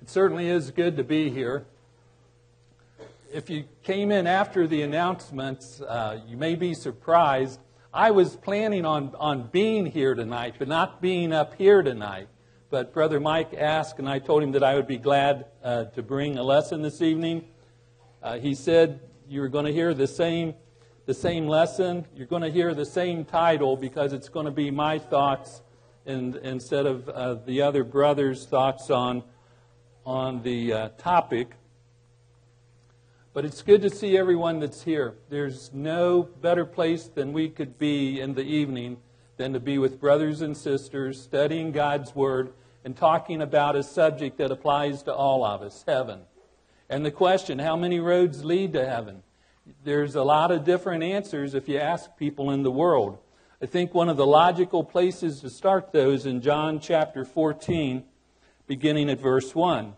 It certainly is good to be here. If you came in after the announcements, you may be surprised. I was planning on being here tonight, but not being up here tonight. But Brother Mike asked, and I told him that I would be glad to bring a lesson this evening. He said you were going to hear the same lesson. You're going to hear the same title because it's going to be my thoughts instead of the other brothers' thoughts on the topic. But it's good to see everyone that's here. There's no better place than we could be in the evening than to be with brothers and sisters, studying God's Word, and talking about a subject that applies to all of us, heaven. And the question, how many roads lead to heaven? There's a lot of different answers if you ask people in the world. I think one of the logical places to start those in John chapter 14, beginning at verse 1.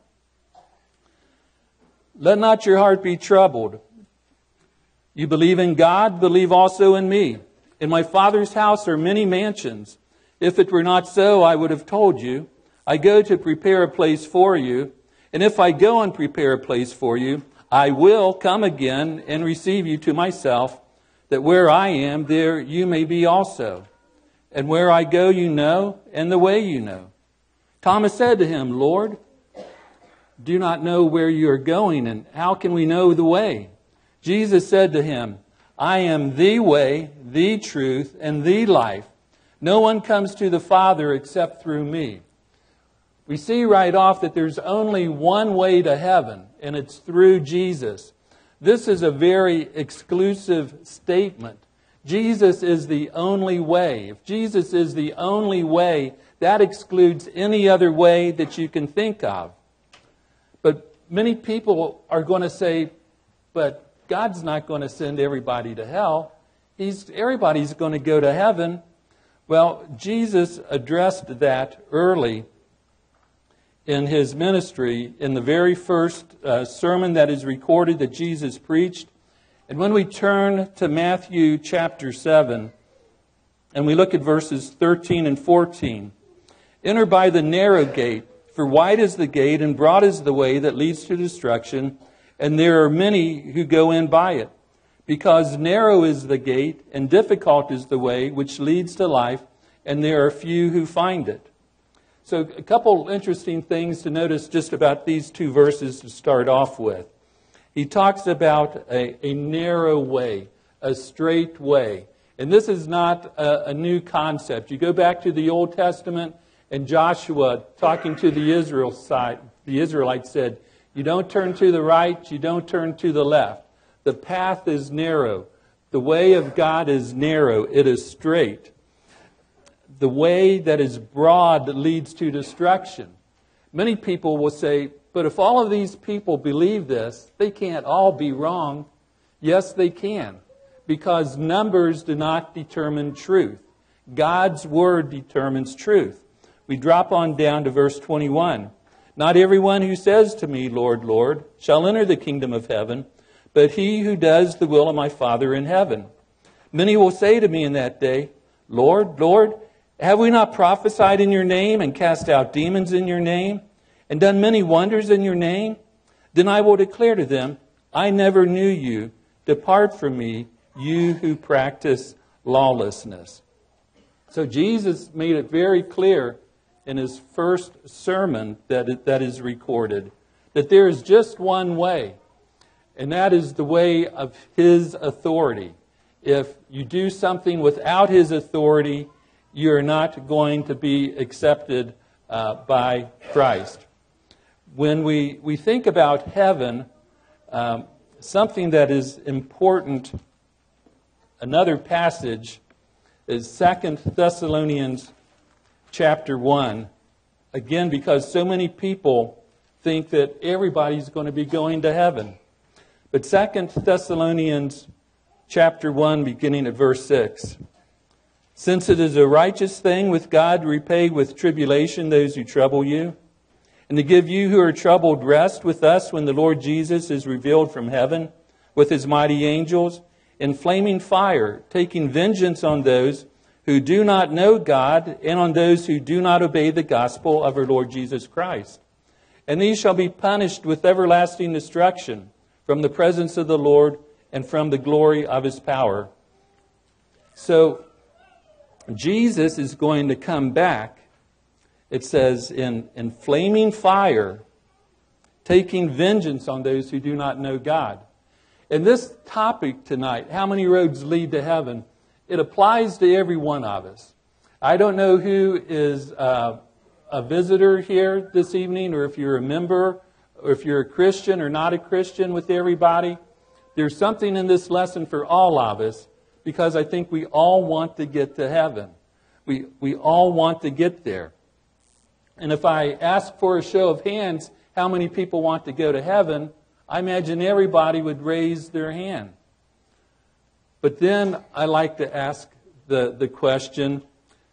Let not your heart be troubled. You believe in God, believe also in me. In my Father's house are many mansions. If it were not so, I would have told you. I go to prepare a place for you. And if I go and prepare a place for you, I will come again and receive you to myself, that where I am, there you may be also. And where I go you know, and the way you know. Thomas said to him, Lord, do not know where you are going, and how can we know the way? Jesus said to him, I am the way, the truth, and the life. No one comes to the Father except through me. We see right off that there's only one way to heaven, and it's through Jesus. This is a very exclusive statement. Jesus is the only way. If Jesus is the only way, that excludes any other way that you can think of. But many people are going to say, but God's not going to send everybody to hell. Everybody's going to go to heaven. Well, Jesus addressed that early in his ministry in the very first sermon that is recorded that Jesus preached. And when we turn to Matthew chapter 7 and we look at verses 13 and 14, enter by the narrow gate. For wide is the gate and broad is the way that leads to destruction, and there are many who go in by it. Because narrow is the gate and difficult is the way which leads to life, and there are few who find it. So a couple interesting things to notice just about these two verses to start off with. He talks about a narrow way, a straight way. And this is not a new concept. You go back to the Old Testament, and Joshua, talking to the Israelites said, you don't turn to the right, you don't turn to the left. The path is narrow. The way of God is narrow. It is straight. The way that is broad leads to destruction. Many people will say, but if all of these people believe this, they can't all be wrong. Yes, they can. Because numbers do not determine truth. God's Word determines truth. We drop on down to verse 21. Not everyone who says to me, Lord, Lord, shall enter the kingdom of heaven, but he who does the will of my Father in heaven. Many will say to me in that day, Lord, Lord, have we not prophesied in your name and cast out demons in your name and done many wonders in your name? Then I will declare to them, I never knew you. Depart from me, you who practice lawlessness. So Jesus made it very clear in his first sermon that is recorded, that there is just one way, and that is the way of his authority. If you do something without his authority, you're not going to be accepted by Christ. When we think about heaven, something that is important, another passage is 2 Thessalonians chapter 1. Again, because so many people think that everybody's going to be going to heaven. But 2 Thessalonians chapter 1, beginning at verse 6. Since it is a righteous thing with God to repay with tribulation those who trouble you, and to give you who are troubled rest with us when the Lord Jesus is revealed from heaven with his mighty angels in flaming fire, taking vengeance on those who do not know God and on those who do not obey the gospel of our Lord Jesus Christ. And these shall be punished with everlasting destruction from the presence of the Lord and from the glory of His power. So, Jesus is going to come back, it says, in flaming fire, taking vengeance on those who do not know God. And this topic tonight, how many roads lead to heaven, it applies to every one of us. I don't know who is a visitor here this evening, or if you're a member, or if you're a Christian or not a Christian with everybody. There's something in this lesson for all of us, because I think we all want to get to heaven. We all want to get there. And if I ask for a show of hands, how many people want to go to heaven, I imagine everybody would raise their hand. But then I like to ask the question,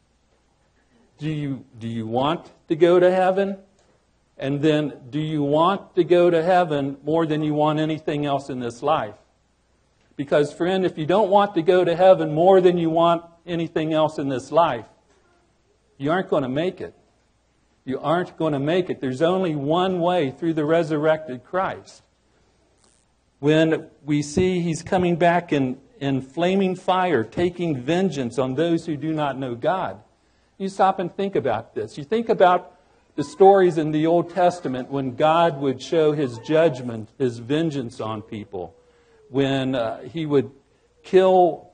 do you want to go to heaven? And then, do you want to go to heaven more than you want anything else in this life? Because, friend, if you don't want to go to heaven more than you want anything else in this life, you aren't going to make it. You aren't going to make it. There's only one way, through the resurrected Christ. When we see He's coming back in flaming fire, taking vengeance on those who do not know God, you stop and think about this. You think about the stories in the Old Testament when God would show His judgment, His vengeance on people, when He would kill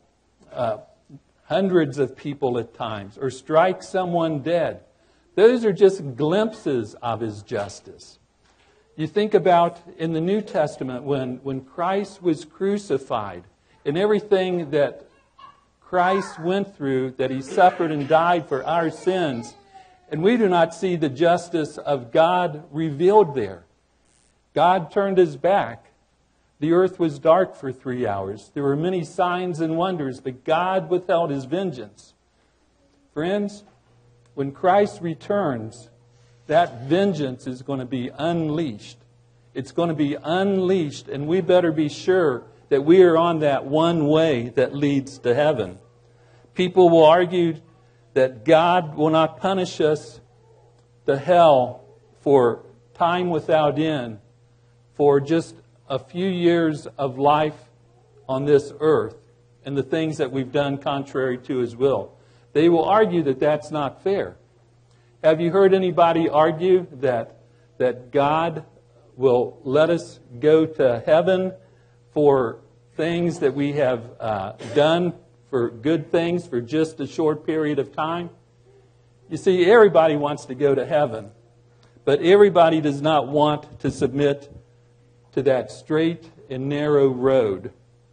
hundreds of people at times, or strike someone dead. Those are just glimpses of His justice. You think about in the New Testament when Christ was crucified, and everything that Christ went through, that He suffered and died for our sins, and we do not see the justice of God revealed there. God turned His back. The earth was dark for 3 hours. There were many signs and wonders, but God withheld His vengeance. Friends, when Christ returns, that vengeance is going to be unleashed. It's going to be unleashed, and we better be sure that we are on that one way that leads to heaven. People will argue that God will not punish us to hell for time without end, for just a few years of life on this earth and the things that we've done contrary to His will. They will argue that that's not fair. Have you heard anybody argue that God will let us go to heaven for things that we have done, for good things, for just a short period of time? You see, everybody wants to go to heaven, but everybody does not want to submit to that straight and narrow road.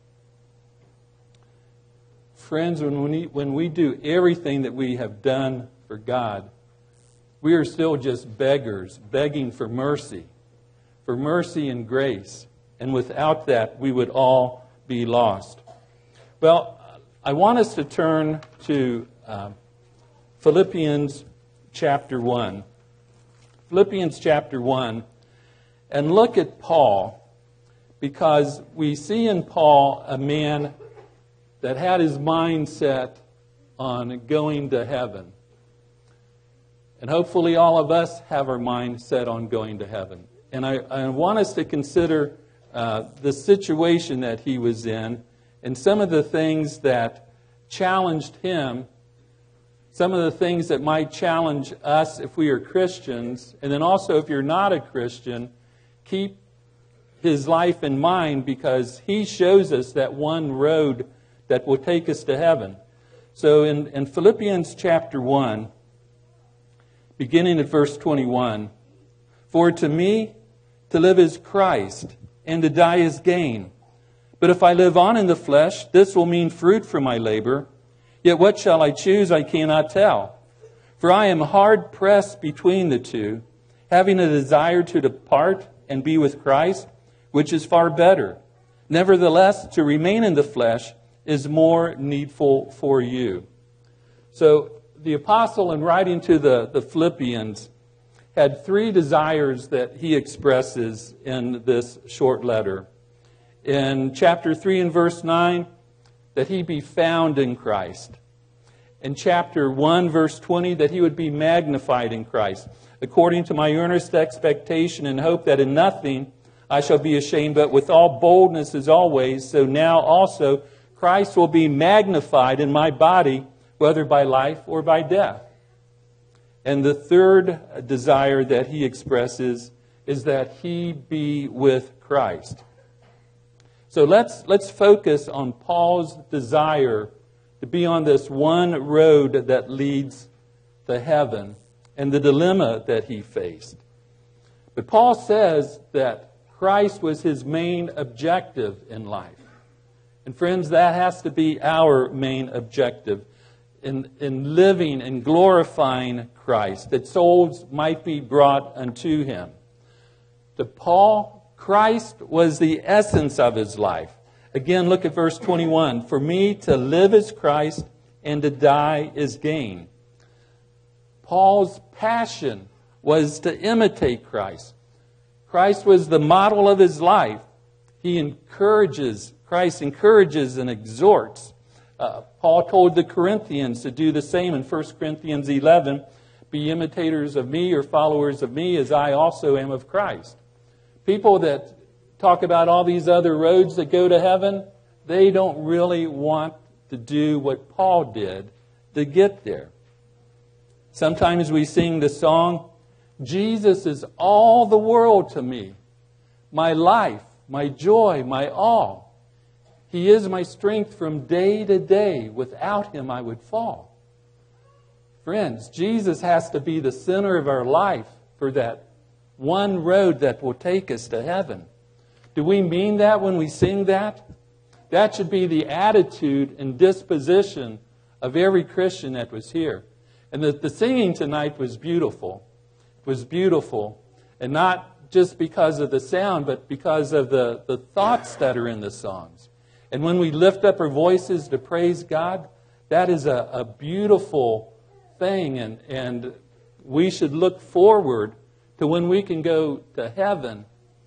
Friends, when we do everything that we have done for God, we are still just beggars, begging for mercy and grace. And without that, we would all be lost. Well, I want us to turn to Philippians chapter 1. Philippians chapter 1. And look at Paul, because we see in Paul a man that had his mind set on going to heaven. And hopefully all of us have our mind set on going to heaven. And I want us to consider the situation that he was in, and some of the things that challenged him, some of the things that might challenge us if we are Christians, and then also if you're not a Christian, keep his life in mind, because he shows us that one road that will take us to heaven. So in Philippians chapter 1, beginning at verse 21, "For to me to live is Christ, and to die is gain. But if I live on in the flesh, this will mean fruit from my labor. Yet what shall I choose, I cannot tell. For I am hard pressed between the two, having a desire to depart and be with Christ, which is far better. Nevertheless, to remain in the flesh is more needful for you." So the apostle, in writing to the Philippians, had three desires that he expresses in this short letter. In chapter 3 and verse 9, that he be found in Christ. In chapter 1, verse 20, that he would be magnified in Christ. according to my earnest expectation and hope that in nothing I shall be ashamed, but with all boldness as always, so now also Christ will be magnified in my body, whether by life or by death. And the third desire that he expresses is that he be with Christ. So let's focus on Paul's desire to be on this one road that leads to heaven and the dilemma that he faced. But Paul says that Christ was his main objective in life. And friends, that has to be our main objective in living and glorifying Christ, that souls might be brought unto him. To Paul, Christ was the essence of his life. Again, look at verse 21. For me to live is Christ, and to die is gain. Paul's passion was to imitate Christ. Christ was the model of his life. Christ encourages and exhorts. Paul told the Corinthians to do the same in 1 Corinthians 11. Be imitators of me or followers of me as I also am of Christ. People that talk about all these other roads that go to heaven, they don't really want to do what Paul did to get there. Sometimes we sing the song, Jesus is all the world to me, my life, my joy, my all. He is my strength from day to day. Without him, I would fall. Friends, Jesus has to be the center of our life for that one road that will take us to heaven. Do we mean that when we sing that? That should be the attitude and disposition of every Christian that was here. And the singing tonight was beautiful. It was beautiful. And not just because of the sound, but because of the thoughts that are in the songs. And when we lift up our voices to praise God, that is a beautiful thing. And we should look forward to when we can go to heaven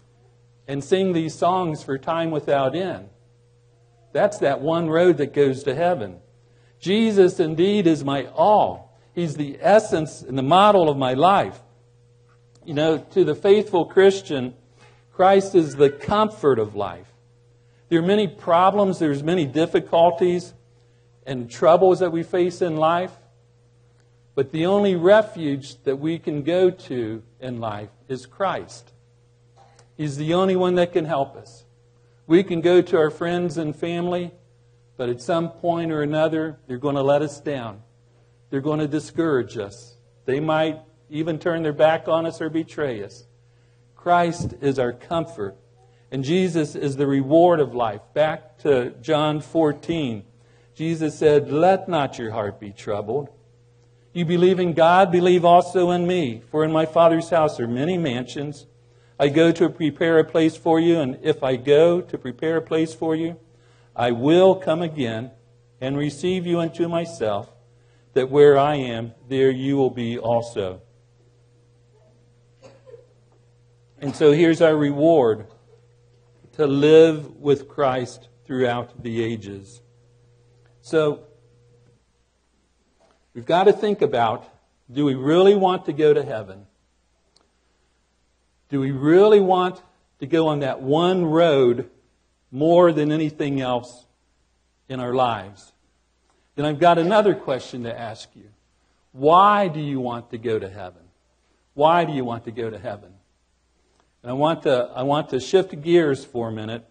and sing these songs for time without end. That's that one road that goes to heaven. Jesus indeed is my all. He's the essence and the model of my life. You know, to the faithful Christian, Christ is the comfort of life. There are many problems, there's many difficulties and troubles that we face in life. But the only refuge that we can go to in life is Christ. He's the only one that can help us. We can go to our friends and family, but at some point or another, they're going to let us down. They're going to discourage us. They might even turn their back on us or betray us. Christ is our comfort. And Jesus is the reward of life. Back to John 14. Jesus said, let not your heart be troubled. You believe in God, believe also in me. For in my Father's house are many mansions. I go to prepare a place for you, and if I go to prepare a place for you, I will come again and receive you unto myself, that where I am, there you will be also. And so here's our reward, to live with Christ throughout the ages. So, we've got to think about, do we really want to go to heaven? Do we really want to go on that one road more than anything else in our lives? Then I've got another question to ask you. Why do you want to go to heaven? Why do you want to go to heaven? And I want to shift gears for a minute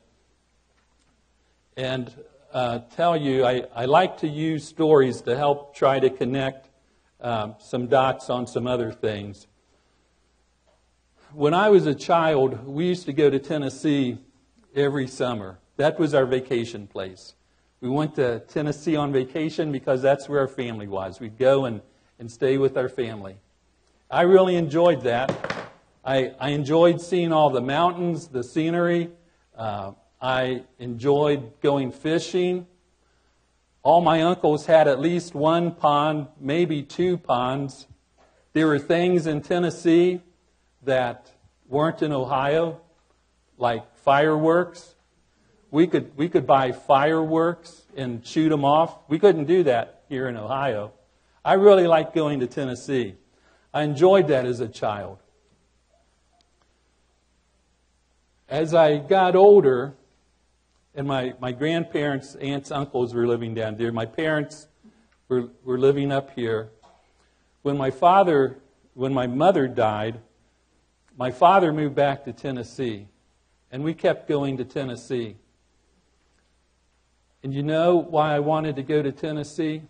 and tell you, I like to use stories to help try to connect some dots on some other things. When I was a child, we used to go to Tennessee every summer. That was our vacation place. We went to Tennessee on vacation because that's where our family was. We'd go and stay with our family. I really enjoyed that. I enjoyed seeing all the mountains, the scenery. I enjoyed going fishing. All my uncles had at least one pond, maybe two ponds. There were things in Tennessee that weren't in Ohio, like fireworks. We could buy fireworks and shoot them off. We couldn't do that here in Ohio. I really liked going to Tennessee. I enjoyed that as a child. As I got older, and my grandparents, aunts, uncles were living down there. My parents were living up here. When my mother died, my father moved back to Tennessee. And we kept going to Tennessee. And you know why I wanted to go to Tennessee?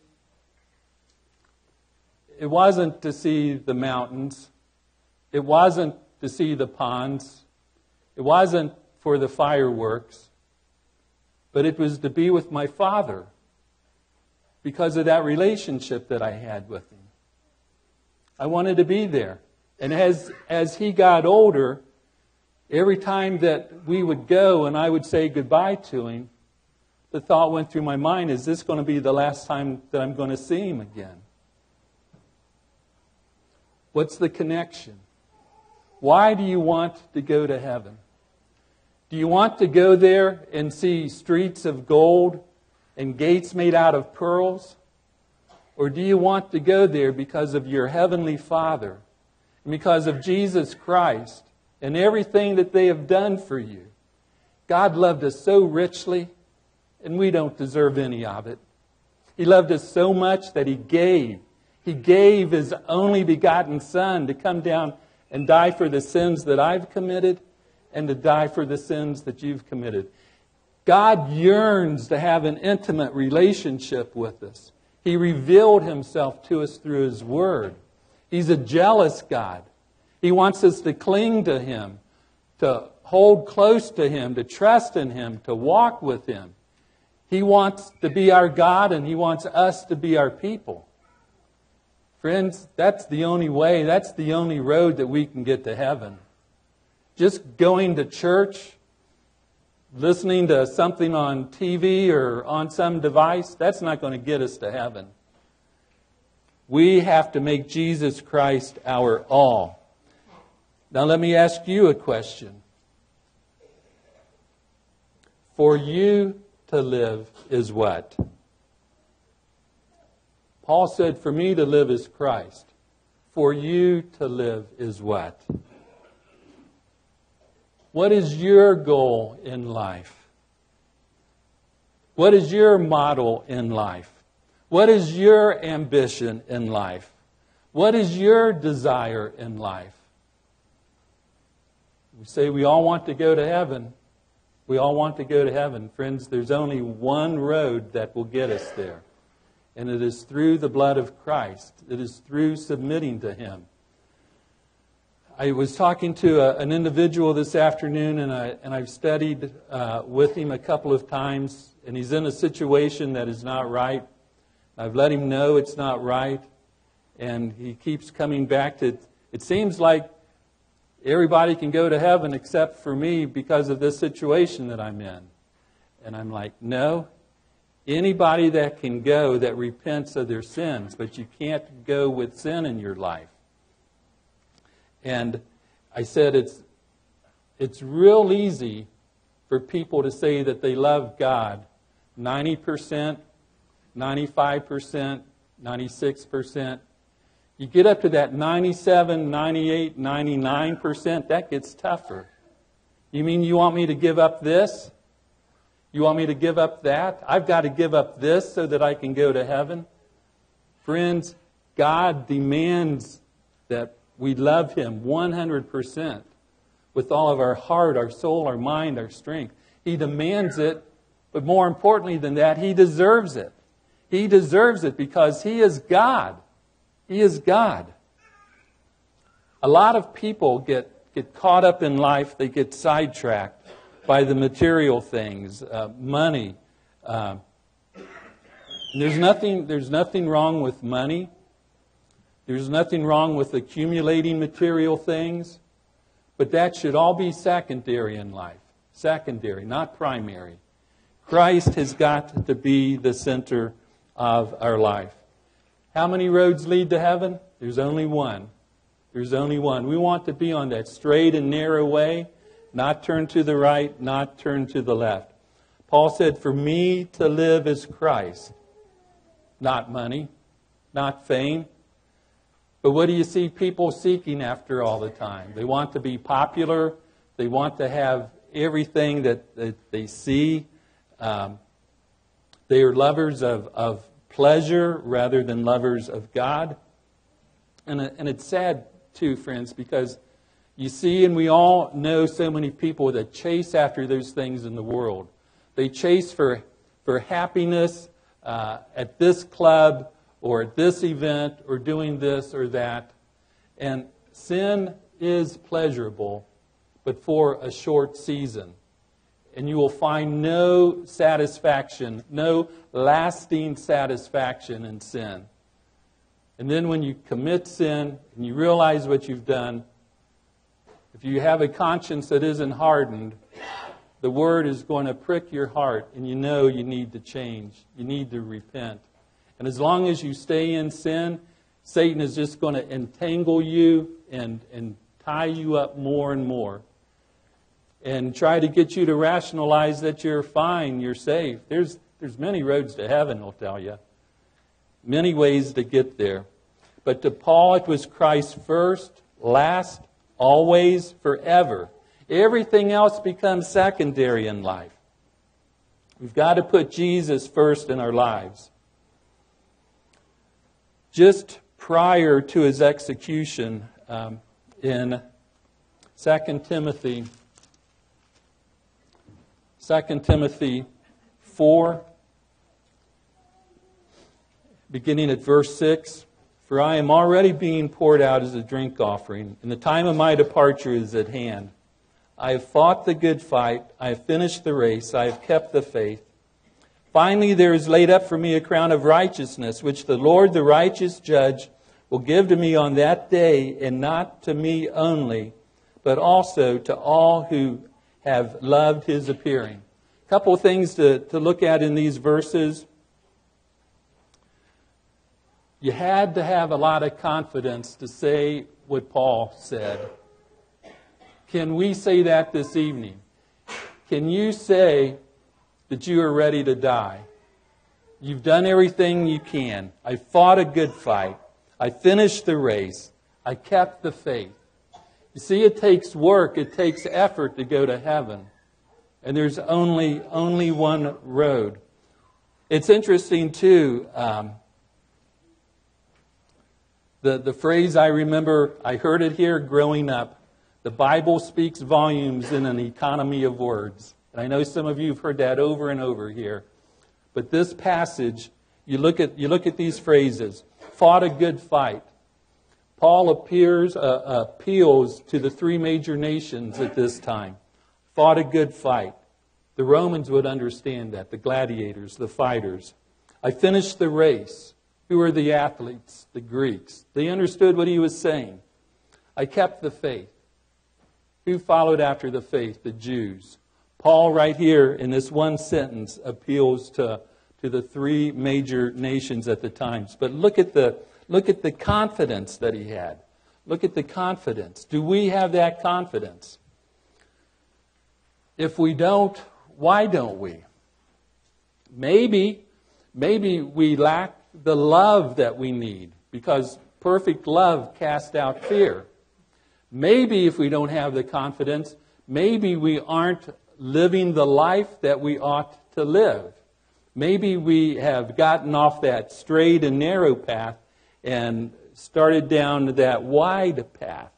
It wasn't to see the mountains. It wasn't to see the ponds. It wasn't for the fireworks. But it was to be with my father because of that relationship that I had with him. I wanted to be there. And as he got older, every time that we would go and I would say goodbye to him, the thought went through my mind, is this going to be the last time that I'm going to see him again? What's the connection? Why do you want to go to heaven? Do you want to go there and see streets of gold and gates made out of pearls? Or do you want to go there because of your heavenly Father and because of Jesus Christ and everything that they have done for you? God loved us so richly, and we don't deserve any of it. He loved us so much that He gave. He gave His only begotten Son to come down and die for the sins that I've committed and to die for the sins that you've committed. God yearns to have an intimate relationship with us. He revealed Himself to us through His Word. He's a jealous God. He wants us to cling to Him, to hold close to Him, to trust in Him, to walk with Him. He wants to be our God, and He wants us to be our people. Friends, that's the only way, that's the only road that we can get to heaven. Just going to church, listening to something on TV or on some device, that's not going to get us to heaven. We have to make Jesus Christ our all. Now let me ask you a question. For you to live is what? Paul said, for me to live is Christ. For you to live is what? What is your goal in life? What is your model in life? What is your ambition in life? What is your desire in life? We say we all want to go to heaven. We all want to go to heaven. Friends, there's only one road that will get us there. And it is through the blood of Christ. It is through submitting to Him. I was talking to an individual this afternoon, and I've studied with him a couple of times, and he's in a situation that is not right. I've let him know it's not right, and he keeps coming back to it seems like everybody can go to heaven except for me because of this situation that I'm in. And I'm like, no, anybody that can go that repents of their sins, but you can't go with sin in your life. And I said it's real easy for people to say that they love God 90%, 95%, 96%. You get up to that 97, 98, 99%, that gets tougher. You mean you want me to give up this? You want me to give up that? I've got to give up this so that I can go to heaven? Friends, God demands that we love Him 100% with all of our heart, our soul, our mind, our strength. He demands it, but more importantly than that, He deserves it. He deserves it because He is God. He is God. A lot of people get caught up in life. They get sidetracked by the material things, money. There's nothing wrong with money. There's nothing wrong with accumulating material things. But that should all be secondary in life. Secondary, not primary. Christ has got to be the center of our life. How many roads lead to heaven? There's only one. There's only one. We want to be on that straight and narrow way, not turn to the right, not turn to the left. Paul said, for me to live is Christ. Not money, not fame. But what do you see people seeking after all the time? They want to be popular. They want to have everything that they see. They are lovers of pleasure rather than lovers of God. And it's sad, too, friends, because you see, and we all know so many people that chase after those things in the world. They chase for happiness at this club or at this event or doing this or that. And sin is pleasurable, but for a short season. And you will find no satisfaction, no lasting satisfaction in sin. And then when you commit sin and you realize what you've done, if you have a conscience that isn't hardened, the Word is going to prick your heart, and you know you need to change. You need to repent. And as long as you stay in sin, Satan is just going to entangle you and tie you up more and more. And try to get you to rationalize that you're fine, you're safe. There's many roads to heaven, I'll tell you. Many ways to get there. But to Paul, it was Christ first, last, always, forever. Everything else becomes secondary in life. We've got to put Jesus first in our lives. Just prior to his execution in 2 Timothy 4, beginning at verse 6, "For I am already being poured out as a drink offering, and the time of my departure is at hand. I have fought the good fight, I have finished the race, I have kept the faith. Finally, there is laid up for me a crown of righteousness, which the Lord, the righteous judge, will give to me on that day, and not to me only, but also to all who have loved his appearing." A couple of things to look at in these verses. You had to have a lot of confidence to say what Paul said. Can we say that this evening? Can you say that you are ready to die? You've done everything you can. I fought a good fight. I finished the race. I kept the faith. You see, it takes work. It takes effort to go to heaven. And there's only one road. It's interesting, too. The phrase I remember, I heard it here growing up. The Bible speaks volumes in an economy of words. And I know some of you have heard that over and over here. But this passage, you look at these phrases. Fought a good fight. Paul appeals to the three major nations at this time. Fought a good fight. The Romans would understand that. The gladiators, the fighters. I finished the race. Who were the athletes? The Greeks. They understood what he was saying. I kept the faith. Who followed after the faith? The Jews. Paul, right here in this one sentence, appeals to the three major nations at the times. But look at the confidence that he had. Look at the confidence. Do we have that confidence? If we don't, why don't we? Maybe we lack the love that we need, because perfect love casts out fear. Maybe if we don't have the confidence, maybe we aren't living the life that we ought to live. Maybe we have gotten off that straight and narrow path and started down that wide path.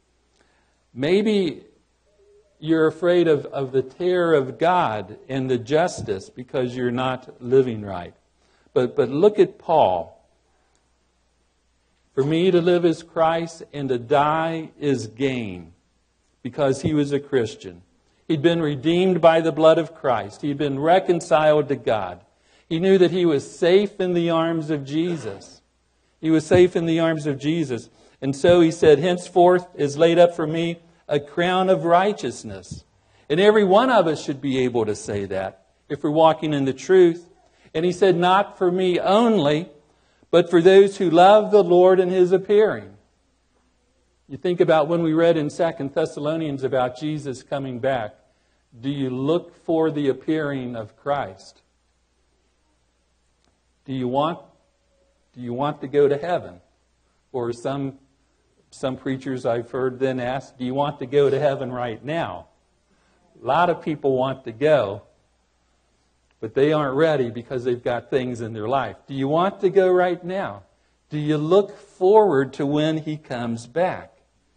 Maybe you're afraid of the terror of God and the justice because you're not living right. But look at Paul. For me to live is Christ and to die is gain, because he was a Christian. He'd been redeemed by the blood of Christ. He'd been reconciled to God. He knew that he was safe in the arms of Jesus. He was safe in the arms of Jesus. And so he said, henceforth is laid up for me a crown of righteousness. And every one of us should be able to say that if we're walking in the truth. And he said, not for me only, but for those who love the Lord and his appearing. You think about when we read in 2 Thessalonians about Jesus coming back. Do you look for the appearing of Christ? Do you want to go to heaven? Or some preachers I've heard then ask, do you want to go to heaven right now? A lot of people want to go, but they aren't ready because they've got things in their life. Do you want to go right now? Do you look forward to when He comes back?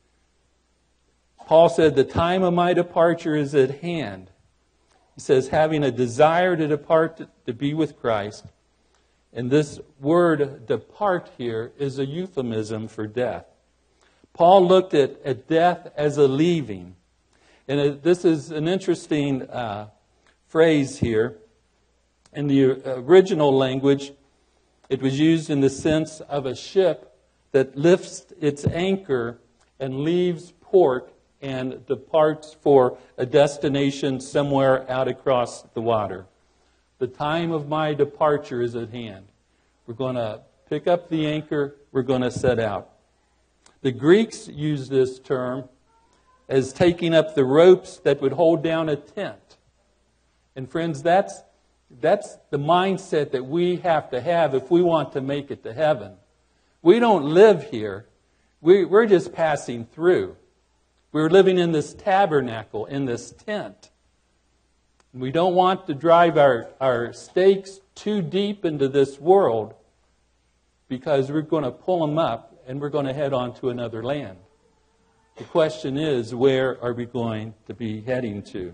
Paul said, the time of my departure is at hand. He says, having a desire to depart to be with Christ. And this word depart here is a euphemism for death. Paul looked at death as a leaving. And this is an interesting phrase here. In the original language, it was used in the sense of a ship that lifts its anchor and leaves port and departs for a destination somewhere out across the water. The time of my departure is at hand. We're going to pick up the anchor. We're going to set out. The Greeks used this term as taking up the ropes that would hold down a tent. And friends, that's the mindset that we have to have if we want to make it to heaven. We don't live here. We're just passing through. We're living in this tabernacle, in this tent. We don't want to drive our stakes too deep into this world because we're going to pull them up and we're going to head on to another land. The question is, where are we going to be heading to?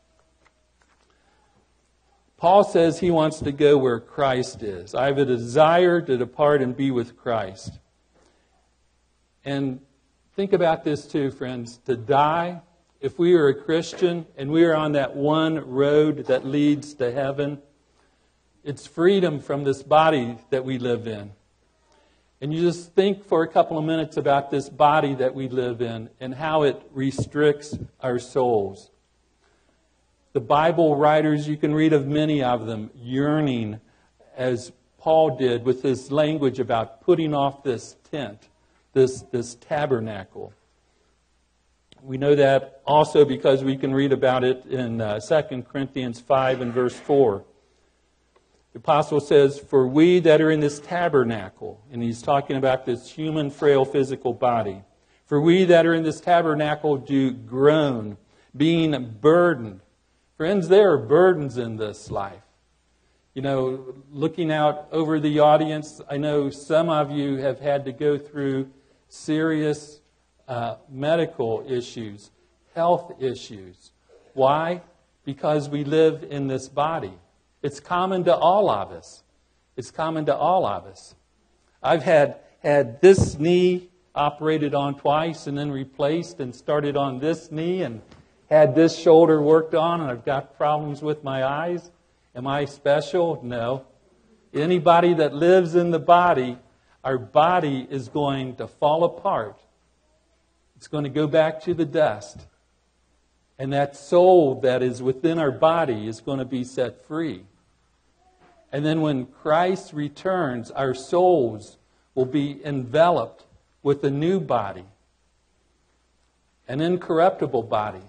Paul says he wants to go where Christ is. I have a desire to depart and be with Christ. And think about this too, friends. To die, if we are a Christian and we are on that one road that leads to heaven, it's freedom from this body that we live in. And you just think for a couple of minutes about this body that we live in and how it restricts our souls. The Bible writers, you can read of many of them, yearning, as Paul did with his language about putting off this tent, this tabernacle. We know that also because we can read about it in 2 Corinthians 5 and verse 4. The apostle says, for we that are in this tabernacle, and he's talking about this human, frail, physical body, for we that are in this tabernacle do groan, being burdened. Friends, there are burdens in this life. You know, looking out over the audience, I know some of you have had to go through serious medical issues, health issues. Why? Because we live in this body. It's common to all of us. It's common to all of us. I've had this knee operated on twice and then replaced and started on this knee and had this shoulder worked on, and I've got problems with my eyes. Am I special? No. Anybody that lives in the body, our body is going to fall apart. It's going to go back to the dust. And that soul that is within our body is going to be set free. And then when Christ returns, our souls will be enveloped with a new body, an incorruptible body.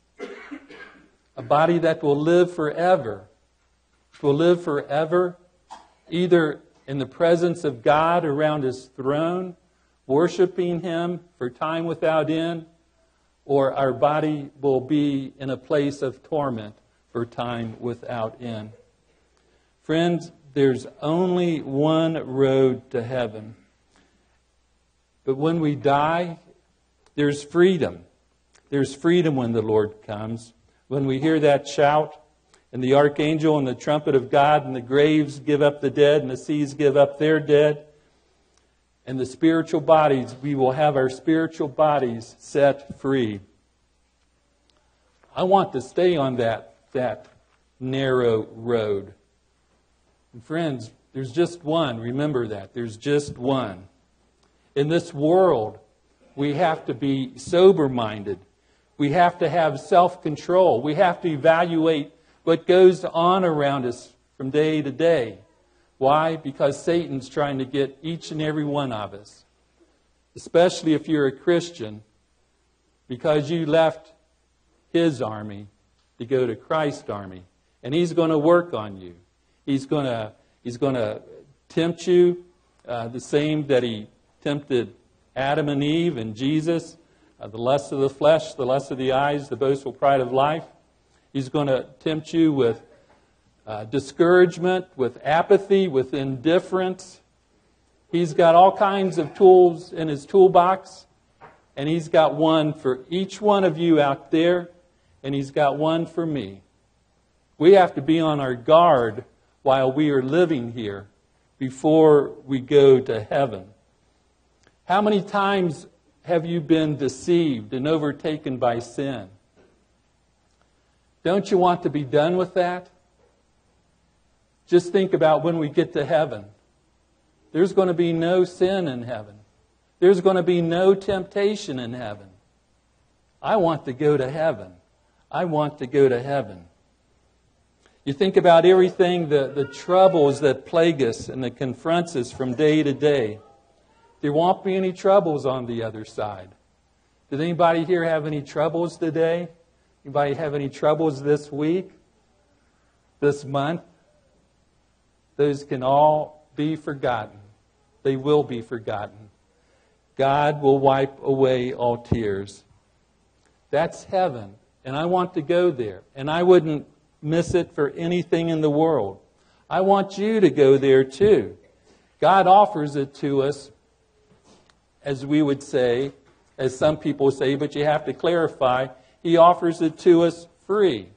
A body that will live forever. Will live forever, either in the presence of God around His throne, worshiping Him for time without end, or our body will be in a place of torment for time without end. Friends, there's only one road to heaven. But when we die, there's freedom. There's freedom when the Lord comes. When we hear that shout, and the archangel and the trumpet of God, and the graves give up the dead, and the seas give up their dead, and the spiritual bodies, we will have our spiritual bodies set free. I want to stay on that narrow road. And friends, there's just one. Remember that. There's just one. In this world, we have to be sober-minded. We have to have self-control. We have to evaluate what goes on around us from day to day. Why? Because Satan's trying to get each and every one of us, especially if you're a Christian, because you left his army to go to Christ's army. And he's going to work on you. He's going to tempt you the same that he tempted Adam and Eve and Jesus, the lust of the flesh, the lust of the eyes, the boastful pride of life. He's going to tempt you with discouragement, with apathy, with indifference. He's got all kinds of tools in his toolbox, and he's got one for each one of you out there, and he's got one for me. We have to be on our guard while we are living here before we go to heaven. How many times have you been deceived and overtaken by sin? Don't you want to be done with that? Just think about when we get to heaven. There's going to be no sin in heaven. There's going to be no temptation in heaven. I want to go to heaven. I want to go to heaven. You think about everything, the troubles that plague us and that confronts us from day to day. There won't be any troubles on the other side. Did anybody here have any troubles today? Anybody have any troubles this week? This month? Those can all be forgotten. They will be forgotten. God will wipe away all tears. That's heaven. And I want to go there. And I wouldn't miss it for anything in the world. I want you to go there too. God offers it to us, as we would say, as some people say, but you have to clarify, He offers it to us free.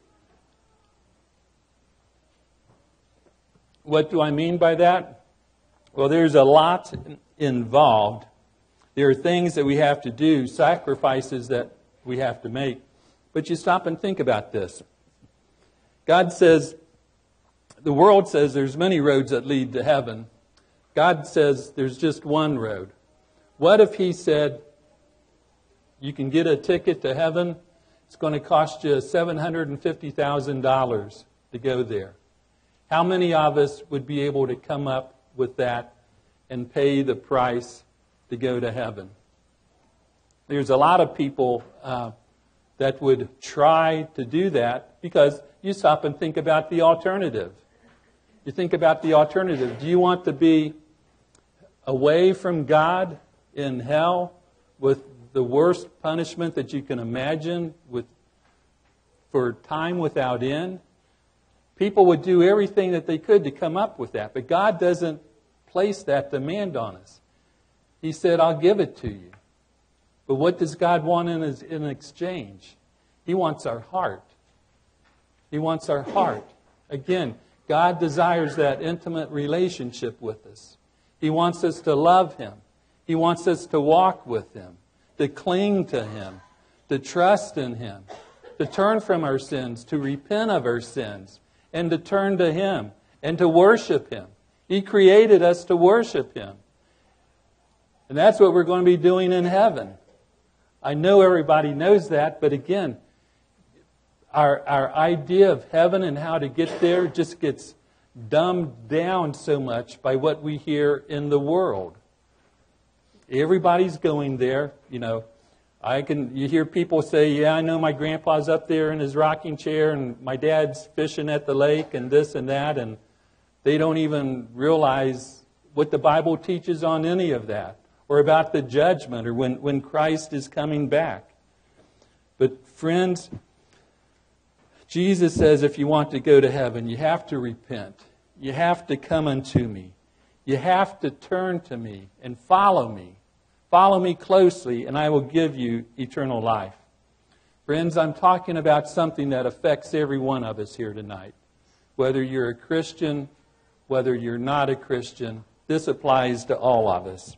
What do I mean by that? Well, there's a lot involved. There are things that we have to do, sacrifices that we have to make. But you stop and think about this. God says, the world says there's many roads that lead to heaven. God says there's just one road. What if He said, you can get a ticket to heaven, it's going to cost you $750,000 to go there? How many of us would be able to come up with that and pay the price to go to heaven? There's a lot of people that would try to do that, because you stop and think about the alternative. You think about the alternative. Do you want to be away from God in hell with the worst punishment that you can imagine, for time without end? People would do everything that they could to come up with that. But God doesn't place that demand on us. He said, I'll give it to you. But what does God want in exchange? He wants our heart. He wants our heart. Again, God desires that intimate relationship with us. He wants us to love Him. He wants us to walk with Him, to cling to Him, to trust in Him, to turn from our sins, to repent of our sins, and to turn to Him, and to worship Him. He created us to worship Him. And that's what we're going to be doing in heaven. I know everybody knows that, but again, our idea of heaven and how to get there just gets dumbed down so much by what we hear in the world. Everybody's going there. You hear people say, yeah, I know my grandpa's up there in his rocking chair and my dad's fishing at the lake and this and that, and they don't even realize what the Bible teaches on any of that, or about the judgment, or when Christ is coming back. But friends, Jesus says if you want to go to heaven, you have to repent. You have to come unto me. You have to turn to me and follow me. Follow me closely, and I will give you eternal life. Friends, I'm talking about something that affects every one of us here tonight. Whether you're a Christian, whether you're not a Christian, this applies to all of us.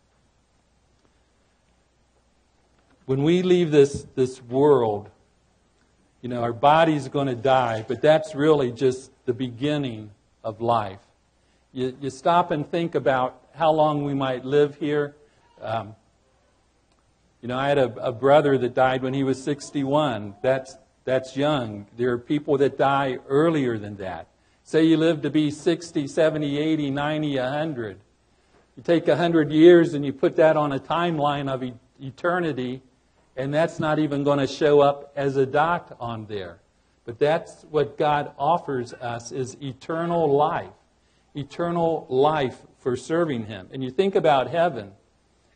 When we leave this world, our body's going to die, but that's really just the beginning of life. You stop and think about how long we might live here. I had a brother that died when he was 61. That's young. There are people that die earlier than that. Say you live to be 60, 70, 80, 90, 100. You take 100 years and you put that on a timeline of eternity, and that's not even going to show up as a dot on there. But that's what God offers us, is eternal life. Eternal life for serving Him. And you think about heaven.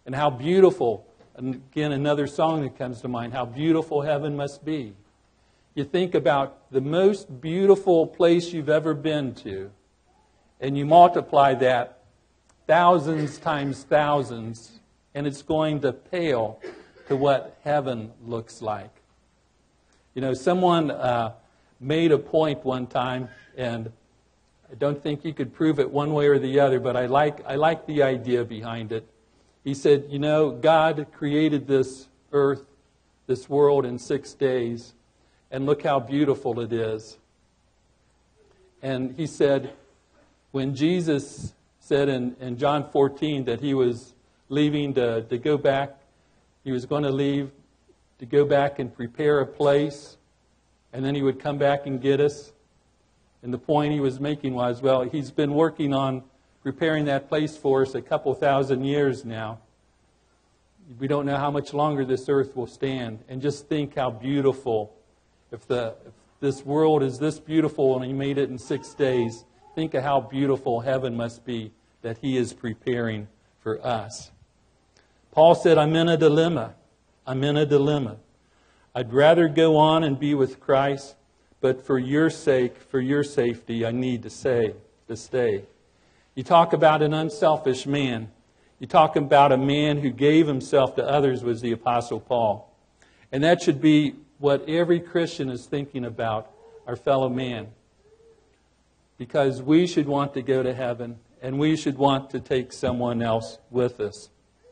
And how beautiful, and again, another song that comes to mind, how beautiful heaven must be. You think about the most beautiful place you've ever been to, and you multiply that thousands times thousands, and it's going to pale to what heaven looks like. You know, someone made a point one time, and I don't think you could prove it one way or the other, but I like the idea behind it. He said, you know, God created this earth, this world in 6 days, and look how beautiful it is. And he said, when Jesus said in John 14 that he was leaving to go back, he was going to leave to go back and prepare a place, and then he would come back and get us. And the point he was making was, well, he's been working on preparing that place for us a couple thousand years now. We don't know how much longer this earth will stand. And just think how beautiful, if this world is this beautiful and he made it in 6 days, think of how beautiful heaven must be that he is preparing for us. Paul said, I'm in a dilemma. I'm in a dilemma. I'd rather go on and be with Christ, but for your sake, for your safety, I need to stay. You talk about an unselfish man. You talk about a man who gave himself to others, was the Apostle Paul. And that should be what every Christian is thinking about, our fellow man. Because we should want to go to heaven, and we should want to take someone else with us.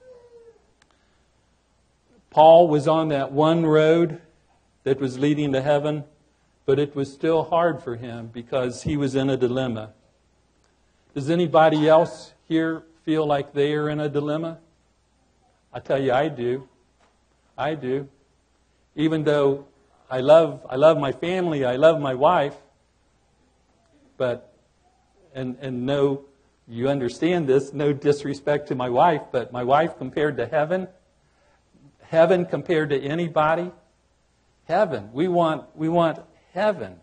Paul was on that one road that was leading to heaven, but it was still hard for him because he was in a dilemma. Does anybody else here feel like they are in a dilemma? I tell you, I do. I do. Even though I love my family, I love my wife, but, and no, you understand this, no disrespect to my wife, but my wife compared to heaven compared to anybody, heaven. We want heaven.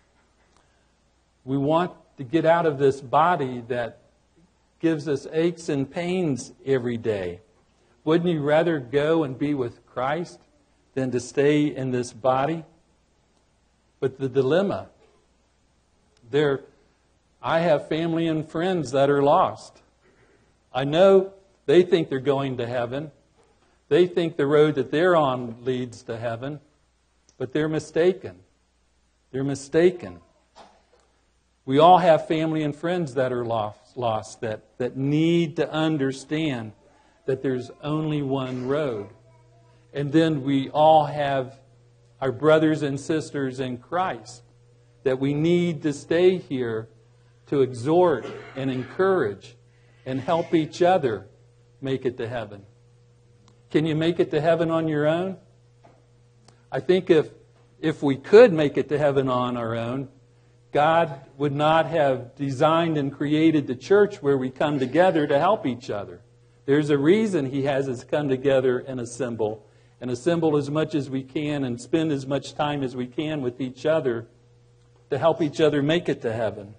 We want to get out of this body that gives us aches and pains every day. Wouldn't you rather go and be with Christ than to stay in this body? But the dilemma, I have family and friends that are lost. I know they think they're going to heaven. They think the road that they're on leads to heaven, but they're mistaken. They're mistaken. We all have family and friends that are lost, that need to understand that there's only one road. And then we all have our brothers and sisters in Christ that we need to stay here to exhort and encourage and help each other make it to heaven. Can you make it to heaven on your own? I think if we could make it to heaven on our own, God would not have designed and created the church where we come together to help each other. There's a reason He has us come together and assemble as much as we can and spend as much time as we can with each other to help each other make it to heaven.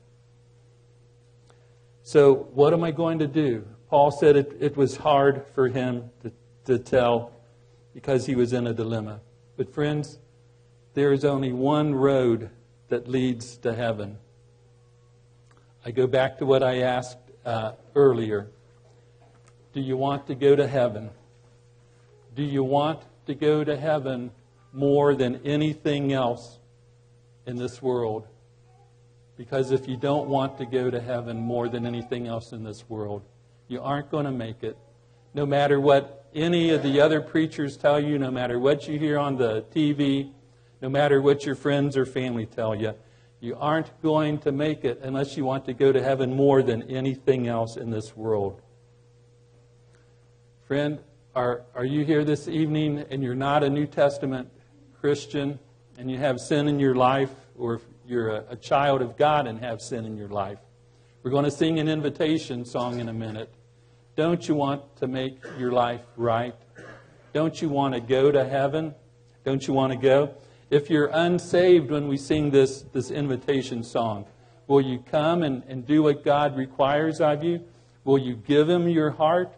So what am I going to do? Paul said it was hard for him to tell because he was in a dilemma. But friends, there is only one road that leads to heaven. I go back to what I asked earlier. Do you want to go to heaven? Do you want to go to heaven more than anything else in this world? Because if you don't want to go to heaven more than anything else in this world, you aren't going to make it. No matter what any of the other preachers tell you, no matter what you hear on the TV, no matter what your friends or family tell you, you aren't going to make it unless you want to go to heaven more than anything else in this world. Friend, are you here this evening and you're not a New Testament Christian and you have sin in your life, or if you're a child of God and have sin in your life? We're going to sing an invitation song in a minute. Don't you want to make your life right? Don't you want to go to heaven? Don't you want to go? If you're unsaved when we sing this invitation song, will you come and do what God requires of you? Will you give Him your heart?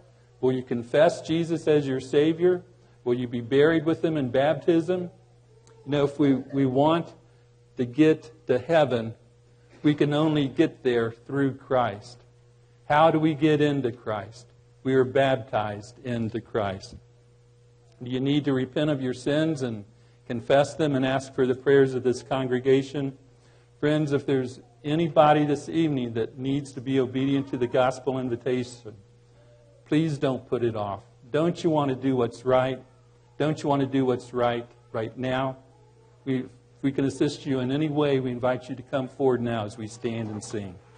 Will you confess Jesus as your Savior? Will you be buried with Him in baptism? You know, if we want to get to heaven, we can only get there through Christ. How do we get into Christ? We are baptized into Christ. Do you need to repent of your sins and confess them and ask for the prayers of this congregation? Friends, if there's anybody this evening that needs to be obedient to the gospel invitation, please don't put it off. Don't you want to do what's right? Don't you want to do what's right now? If we can assist you in any way, we invite you to come forward now as we stand and sing.